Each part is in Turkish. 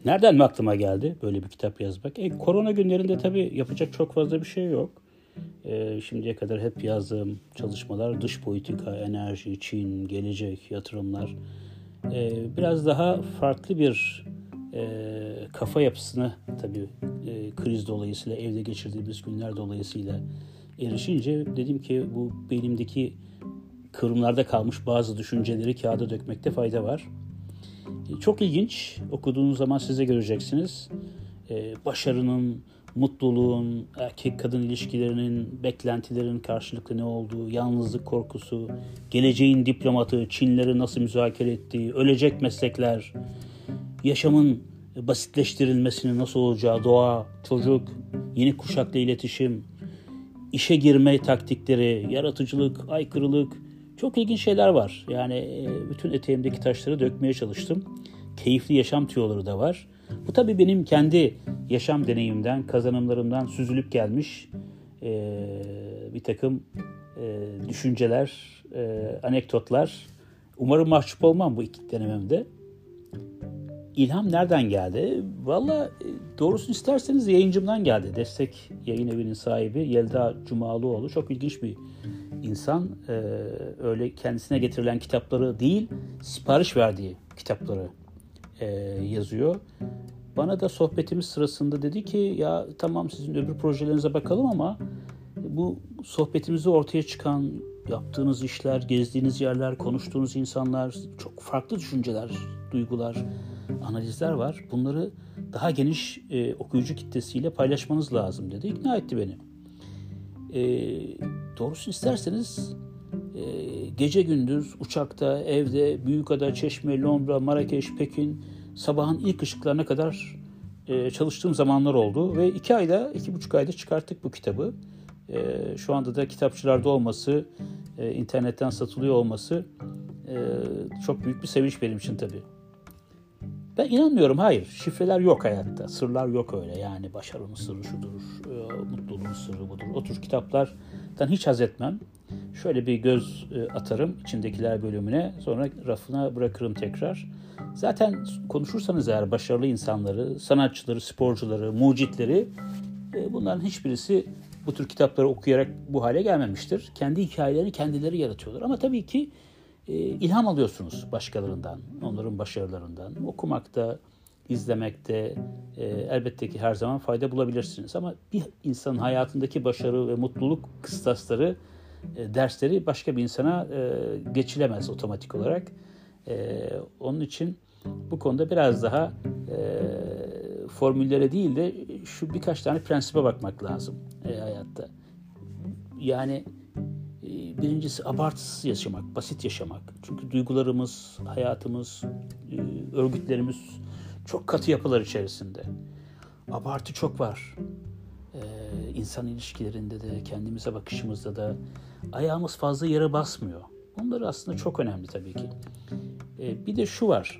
Nereden mi aklıma geldi böyle bir kitap yazmak? Korona günlerinde tabii yapacak çok fazla bir şey yok. Şimdiye kadar hep yazdığım çalışmalar dış politika, enerji, Çin, gelecek, yatırımlar. Biraz daha farklı bir kafa yapısını tabii kriz dolayısıyla, evde geçirdiğimiz günler dolayısıyla erişince dedim ki bu beynimdeki kıvrımlarda kalmış bazı düşünceleri kağıda dökmekte fayda var. Çok ilginç. Okuduğunuz zaman siz de göreceksiniz. Başarının, mutluluğun, erkek-kadın ilişkilerinin, beklentilerin karşılıklı ne olduğu, yalnızlık korkusu, geleceğin diplomatı, Çinleri nasıl müzakere ettiği, ölecek meslekler, yaşamın basitleştirilmesinin nasıl olacağı, doğa, çocuk, yeni kuşakla iletişim, işe girme taktikleri, yaratıcılık, aykırılık, çok ilginç şeyler var. Yani bütün eteğimdeki taşları dökmeye çalıştım. Keyifli yaşam tüyoları da var. Bu tabii benim kendi yaşam deneyimimden, kazanımlarımdan süzülüp gelmiş bir takım düşünceler, anekdotlar. Umarım mahcup olmam bu ilk denememde. İlham nereden geldi? Valla doğrusunu isterseniz yayıncımdan geldi. Destek Yayın Evi'nin sahibi Yelda Cumalıoğlu. Çok ilginç bir insan. Öyle kendisine getirilen kitapları değil, sipariş verdiği kitapları yazıyor. Bana da sohbetimiz sırasında dedi ki ya tamam sizin öbür projelerinize bakalım ama bu sohbetimizde ortaya çıkan yaptığınız işler, gezdiğiniz yerler, konuştuğunuz insanlar, çok farklı düşünceler, duygular, analizler var. Bunları daha geniş okuyucu kitlesiyle paylaşmanız lazım dedi. İkna etti beni. Doğrusunu isterseniz gece gündüz uçakta, evde, Büyükada, Çeşme, Londra, Marrakeş, Pekin sabahın ilk ışıklarına kadar çalıştığım zamanlar oldu ve 2,5 ayda çıkarttık bu kitabı. Şu anda da kitapçılarda olması, internetten satılıyor olması çok büyük bir sevinç benim için tabii. Ben inanmıyorum, hayır. Şifreler yok hayatta. Sırlar yok öyle. Yani başarının sırrı şudur, mutluluğun sırrı budur. O tür kitaplardan hiç haz etmem. Şöyle bir göz atarım içindekiler bölümüne. Sonra rafına bırakırım tekrar. Zaten konuşursanız eğer başarılı insanları, sanatçıları, sporcuları, mucitleri bunların hiçbirisi bu tür kitapları okuyarak bu hale gelmemiştir. Kendi hikayelerini kendileri yaratıyorlar. Ama tabii ki ilham alıyorsunuz başkalarından, onların başarılarından. Okumakta, izlemekte elbette ki her zaman fayda bulabilirsiniz. Ama bir insanın hayatındaki başarı ve mutluluk kıstasları, dersleri başka bir insana geçilemez otomatik olarak. Onun için bu konuda biraz daha formüllere değil de şu birkaç tane prensibe bakmak lazım hayatta. Yani birincisi abartısız yaşamak, basit yaşamak. Çünkü duygularımız, hayatımız, örgütlerimiz çok katı yapılar içerisinde. Abartı çok var. İnsan ilişkilerinde de, kendimize bakışımızda da ayağımız fazla yere basmıyor. Bunlar aslında çok önemli tabii ki. Bir de şu var.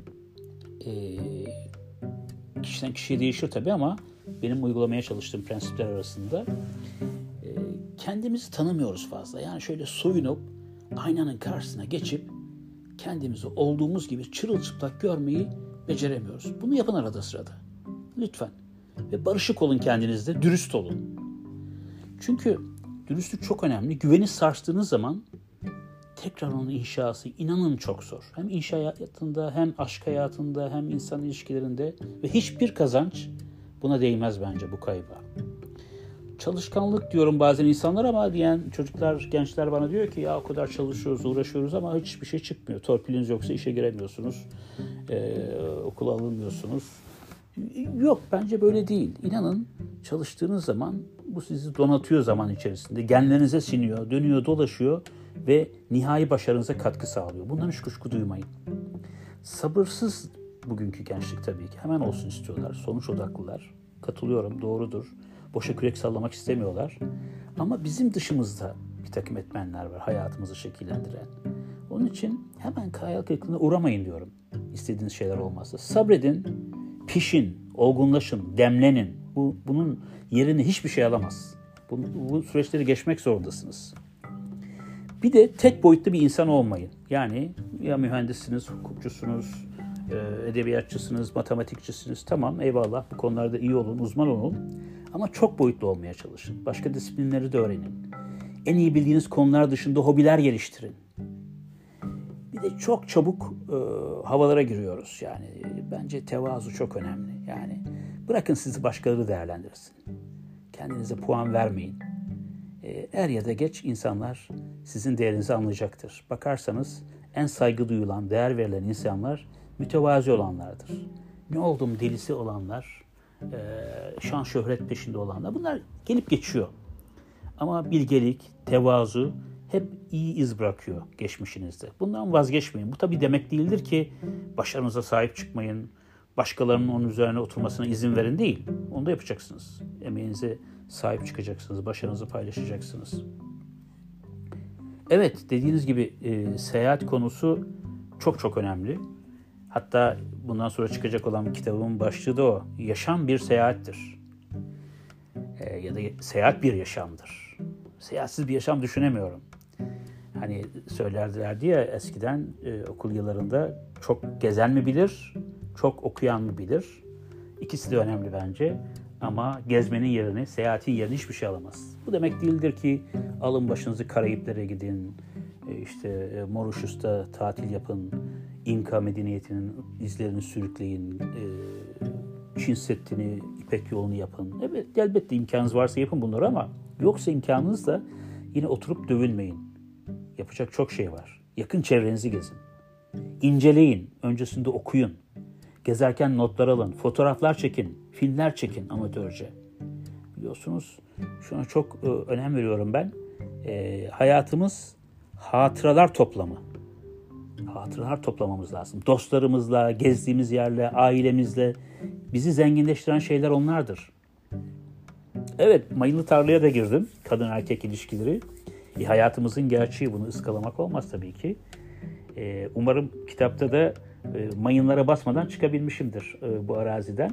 Kişiden kişiye değişiyor tabii ama benim uygulamaya çalıştığım prensipler arasında kendimizi tanımıyoruz fazla. Yani şöyle soyunup aynanın karşısına geçip kendimizi olduğumuz gibi çırılçıplak görmeyi beceremiyoruz. Bunu yapın arada sırada. Lütfen. Ve barışık olun kendinizle, dürüst olun. Çünkü dürüstlük çok önemli. Güveni sarstığınız zaman tekrar onun inşası inanın çok zor. Hem iş hayatında, hem aşk hayatında, hem insan ilişkilerinde ve hiçbir kazanç buna değmez bence bu kayba. Çalışkanlık diyorum bazen insanlar ama diyen çocuklar, gençler bana diyor ki ya o kadar çalışıyoruz, uğraşıyoruz ama hiçbir şey çıkmıyor. Torpiliniz yoksa işe giremiyorsunuz, okula alınmıyorsunuz. Yok, bence böyle değil. İnanın çalıştığınız zaman bu sizi donatıyor zaman içerisinde. Genlerinize siniyor, dönüyor, dolaşıyor ve nihai başarınıza katkı sağlıyor. Bundan hiç kuşku duymayın. Sabırsız bugünkü gençlik tabii ki. Hemen olsun istiyorlar. Sonuç odaklılar. Katılıyorum, doğrudur. Boşa kürek sallamak istemiyorlar. Ama bizim dışımızda bir takım etmenler var hayatımızı şekillendiren. Onun için hemen hayal kırıklığına uğramayın diyorum. İstediğiniz şeyler olmazsa. Sabredin, pişin, olgunlaşın, demlenin. Bunun yerini hiçbir şey alamaz. Bu süreçleri geçmek zorundasınız. Bir de tek boyutlu bir insan olmayın. Yani ya mühendissiniz, hukukçusunuz, edebiyatçısınız, matematikçisiniz. Tamam, eyvallah, bu konularda iyi olun, uzman olun. Ama çok boyutlu olmaya çalışın. Başka disiplinleri de öğrenin. En iyi bildiğiniz konular dışında hobiler geliştirin. Bir de çok çabuk havalara giriyoruz. Yani bence tevazu çok önemli. Yani bırakın sizi başkaları değerlendirsin. Kendinize puan vermeyin. Er ya da geç insanlar sizin değerinizi anlayacaktır. Bakarsanız en saygı duyulan, değer verilen insanlar mütevazi olanlardır. Ne oldum delisi olanlar, şan şöhret peşinde olanlar, bunlar gelip geçiyor. Ama bilgelik, tevazu hep iyi iz bırakıyor geçmişinizde. Bundan vazgeçmeyin. Bu tabii demek değildir ki başarınıza sahip çıkmayın, başkalarının onun üzerine oturmasına izin verin değil. Onu da yapacaksınız. Emeğinize sahip çıkacaksınız, başarınızı paylaşacaksınız. Evet, dediğiniz gibi seyahat konusu çok çok önemli. Hatta bundan sonra çıkacak olan kitabımın başlığı da o. Yaşam bir seyahattir. Ya da seyahat bir yaşamdır. Seyahatsiz bir yaşam düşünemiyorum. Hani söylerlerdi ya eskiden okul yıllarında, çok gezen mi bilir, çok okuyan mı bilir? İkisi de önemli bence. Ama gezmenin yerini, seyahatin yerini hiçbir şey alamaz. Bu demek değildir ki alın başınızı Karayiplere gidin, işte Mauritius'ta tatil yapın, İnka medeniyetinin izlerini sürükleyin, Çin Seddi'ni, İpek yolunu yapın. Evet, elbette imkanınız varsa yapın bunları ama yoksa imkanınız da yine oturup dövülmeyin. Yapacak çok şey var. Yakın çevrenizi gezin. İnceleyin, öncesinde okuyun. Gezerken notlar alın, fotoğraflar çekin, filmler çekin amatörce. Biliyorsunuz şuna çok önem veriyorum ben. Hayatımız hatıralar toplamı. Hatıralar toplamamız lazım. Dostlarımızla, gezdiğimiz yerle, ailemizle bizi zenginleştiren şeyler onlardır. Evet, mayınlı tarlaya da girdim. Kadın erkek ilişkileri. Hayatımızın gerçeği, bunu ıskalamak olmaz tabii ki. Umarım kitapta da mayınlara basmadan çıkabilmişimdir bu araziden.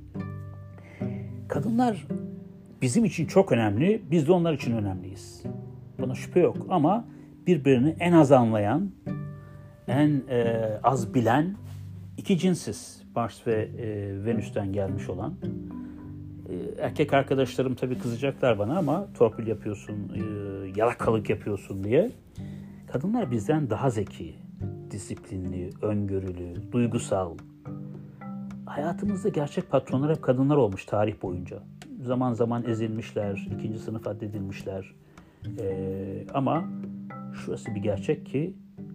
Kadınlar bizim için çok önemli, biz de onlar için önemliyiz. Buna şüphe yok ama birbirini en az anlayan, en az bilen iki cinsiz. Mars ve Venüs'ten gelmiş olan. Erkek arkadaşlarım tabii kızacaklar bana ama torpil yapıyorsun, yalakalık yapıyorsun diye. Kadınlar bizden daha zeki, disiplinli, öngörülü, duygusal. Hayatımızda gerçek patronlar hep kadınlar olmuş tarih boyunca. Zaman zaman ezilmişler, ikinci sınıf addedilmişler. Ama şurası bir gerçek ki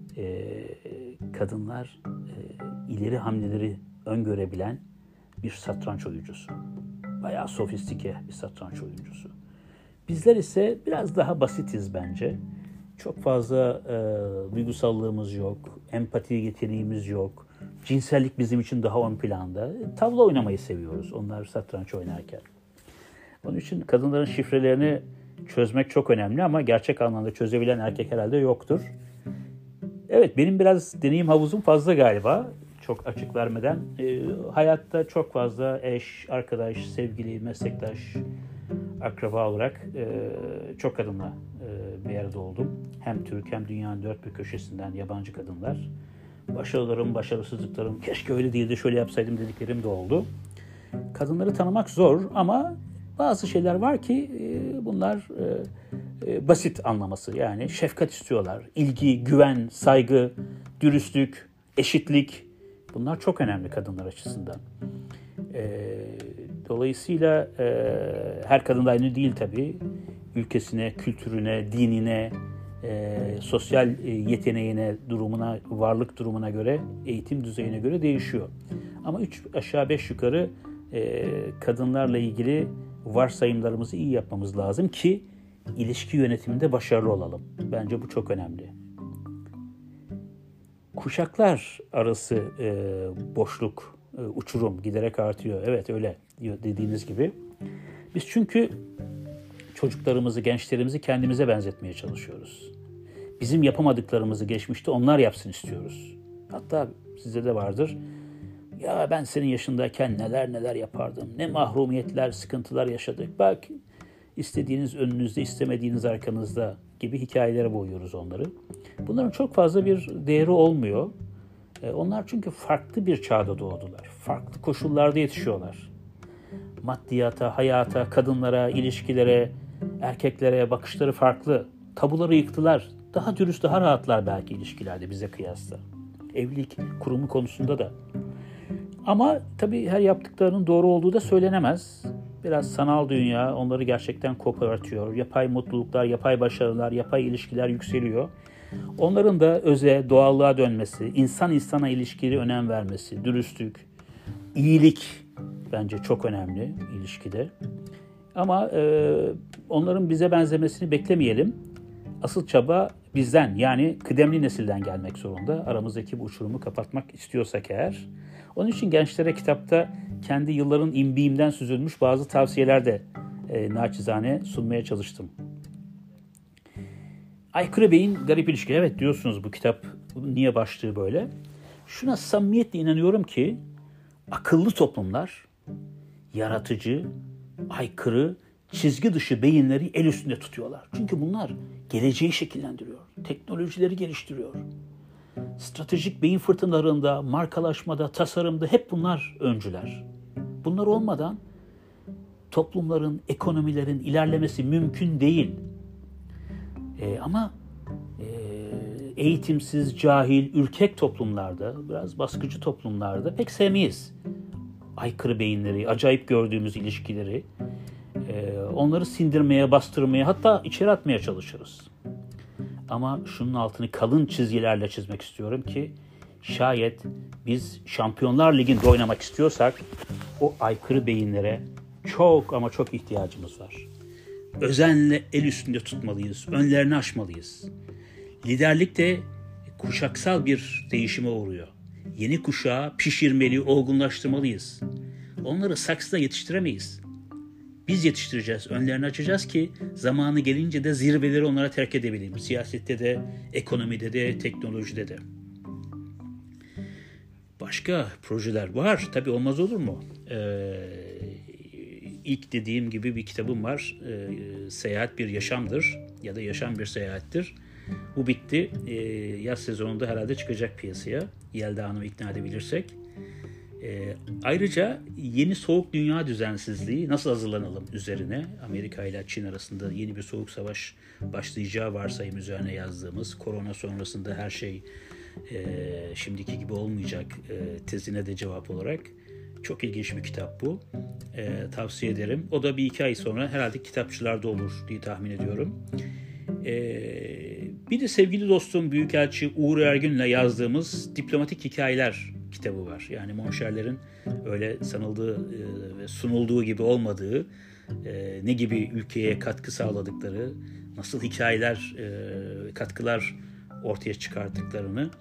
kadınlar ileri hamleleri öngörebilen bir satranç oyuncusu. Bayağı sofistike bir satranç oyuncusu. Bizler ise biraz daha basitiz bence. Çok fazla duygusallığımız yok, empati yeteneğimiz yok. Cinsellik bizim için daha ön planda. Tavla oynamayı seviyoruz onlar satranç oynarken. Onun için kadınların şifrelerini çözmek çok önemli ama gerçek anlamda çözebilen erkek herhalde yoktur. Evet, benim biraz deneyim havuzum fazla galiba. Çok açık vermeden. Hayatta çok fazla eş, arkadaş, sevgili, meslektaş, akraba olarak çok kadınla bir arada oldum. Hem Türk hem dünyanın dört bir köşesinden yabancı kadınlar. Başarılarım, başarısızlıklarım, keşke öyle değil de şöyle yapsaydım dediklerim de oldu. Kadınları tanımak zor ama bazı şeyler var ki bunlar basit anlaması. Yani şefkat istiyorlar. İlgi, güven, saygı, dürüstlük, eşitlik. Bunlar çok önemli kadınlar açısından. Dolayısıyla her kadın da aynı değil tabii. Ülkesine, kültürüne, dinine, sosyal yeteneğine, durumuna, varlık durumuna göre, eğitim düzeyine göre değişiyor. Ama 3 aşağı 5 yukarı kadınlarla ilgili varsayımlarımızı iyi yapmamız lazım ki ilişki yönetiminde başarılı olalım. Bence bu çok önemli. Kuşaklar arası boşluk, uçurum giderek artıyor. Evet, öyle dediğiniz gibi. Biz çünkü çocuklarımızı, gençlerimizi kendimize benzetmeye çalışıyoruz. Bizim yapamadıklarımızı geçmişte onlar yapsın istiyoruz. Hatta sizde de vardır. Ya ben senin yaşındayken neler neler yapardım. Ne mahrumiyetler, sıkıntılar yaşadık. Bak istediğiniz önünüzde, istemediğiniz arkanızda gibi hikayelere boyuyoruz onları. Bunların çok fazla bir değeri olmuyor. Onlar çünkü farklı bir çağda doğdular. Farklı koşullarda yetişiyorlar. Maddiyata, hayata, kadınlara, ilişkilere, erkeklere bakışları farklı. Tabuları yıktılar. Daha dürüst, daha rahatlar belki ilişkilerde bize kıyasla. Evlilik kurumu konusunda da. Ama tabii her yaptıklarının doğru olduğu da söylenemez. Biraz sanal dünya onları gerçekten kopartıyor. Yapay mutluluklar, yapay başarılar, yapay ilişkiler yükseliyor. Onların da öze, doğallığa dönmesi, insan insana ilişkiye önem vermesi, dürüstlük, iyilik bence çok önemli ilişkide. Ama onların bize benzemesini beklemeyelim. Asıl çaba bizden, yani kıdemli nesilden gelmek zorunda. Aramızdaki bu uçurumu kapatmak istiyorsak eğer. Onun için gençlere kitapta kendi yılların imbiğimden süzülmüş bazı tavsiyeler de naçizane sunmaya çalıştım. Aykırı Beyin Garip İlişki. Evet diyorsunuz, bu kitap niye başlığı böyle? Şuna samimiyetle inanıyorum ki akıllı toplumlar yaratıcı, aykırı, çizgi dışı beyinleri el üstünde tutuyorlar. Çünkü bunlar geleceği şekillendiriyor, teknolojileri geliştiriyor. Stratejik beyin fırtınalarında, markalaşmada, tasarımda hep bunlar öncüler. Bunlar olmadan toplumların, ekonomilerin ilerlemesi mümkün değil. Ama eğitimsiz, cahil, ürkek toplumlarda, biraz baskıcı toplumlarda pek sevmeyiz aykırı beyinleri, acayip gördüğümüz ilişkileri. Onları sindirmeye, bastırmaya, hatta içeri atmaya çalışırız. Ama şunun altını kalın çizgilerle çizmek istiyorum ki şayet biz Şampiyonlar Ligi'nde oynamak istiyorsak o aykırı beyinlere çok ama çok ihtiyacımız var. Özenle el üstünde tutmalıyız, önlerini aşmalıyız. Liderlik de kuşaksal bir değişime uğruyor. Yeni kuşağı pişirmeli, olgunlaştırmalıyız. Onları saksıda yetiştiremeyiz. Biz yetiştireceğiz, önlerini açacağız ki zamanı gelince de zirveleri onlara terk edebileyim. Siyasette de, ekonomide de, teknolojide de. Başka projeler var. Tabii olmaz olur mu? İlk dediğim gibi bir kitabım var. Seyahat bir yaşamdır ya da yaşam bir seyahattir. Bu bitti. Yaz sezonunda herhalde çıkacak piyasaya. Yelda Hanım'ı ikna edebilirsek. Ayrıca yeni soğuk dünya düzensizliği nasıl hazırlanalım üzerine, Amerika ile Çin arasında yeni bir soğuk savaş başlayacağı varsayım üzerine yazdığımız, korona sonrasında her şey şimdiki gibi olmayacak tezine de cevap olarak çok ilginç bir kitap bu. Tavsiye ederim. O da bir 2 ay sonra herhalde kitapçılarda olur diye tahmin ediyorum. Bir de sevgili dostum Büyükelçi Uğur Ergün'le yazdığımız Diplomatik Hikayeler kitabı var. Yani monşerlerin öyle sanıldığı ve sunulduğu gibi olmadığı, ne gibi ülkeye katkı sağladıkları, nasıl hikayeler, katkılar ortaya çıkarttıklarını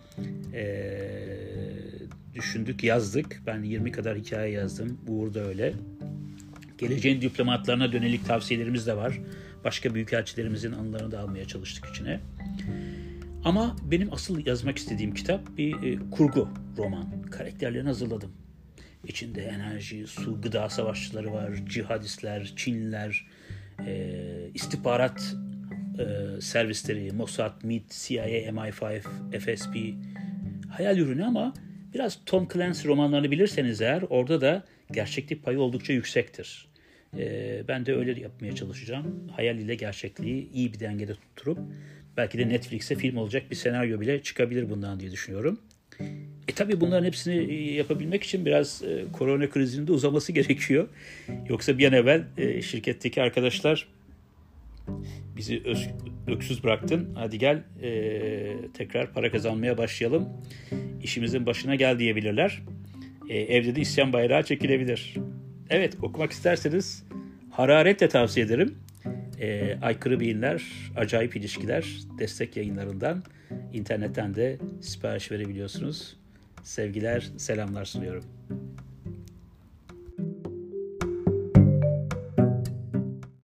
düşündük, yazdık. Ben 20 kadar hikaye yazdım. Uğur da öyle. Geleceğin diplomatlarına dönelik tavsiyelerimiz de var. Başka büyükelçilerimizin anılarını da almaya çalıştık içine. Ama benim asıl yazmak istediğim kitap bir kurgu roman. Karakterlerini hazırladım. İçinde enerji, su, gıda savaşçıları var, cihadistler, Çinliler, istihbarat servisleri, Mossad, MIT, CIA, MI5, FSB. Hayal ürünü ama biraz Tom Clancy romanlarını bilirseniz eğer orada da gerçeklik payı oldukça yüksektir. Ben de öyle yapmaya çalışacağım. Hayal ile gerçekliği iyi bir dengede tutturup belki de Netflix'e film olacak bir senaryo bile çıkabilir bundan diye düşünüyorum. Tabii bunların hepsini yapabilmek için biraz korona krizinin de uzaması gerekiyor. Yoksa bir an evvel şirketteki arkadaşlar bizi öksüz bıraktın. Hadi gel tekrar para kazanmaya başlayalım. İşimizin başına gel diyebilirler. Evde de isyan bayrağı çekilebilir. Evet, okumak isterseniz hararetle tavsiye ederim. Aykırı Beyinler, Acayip İlişkiler destek yayınlarından, internetten de sipariş verebiliyorsunuz. Sevgiler, selamlar sunuyorum.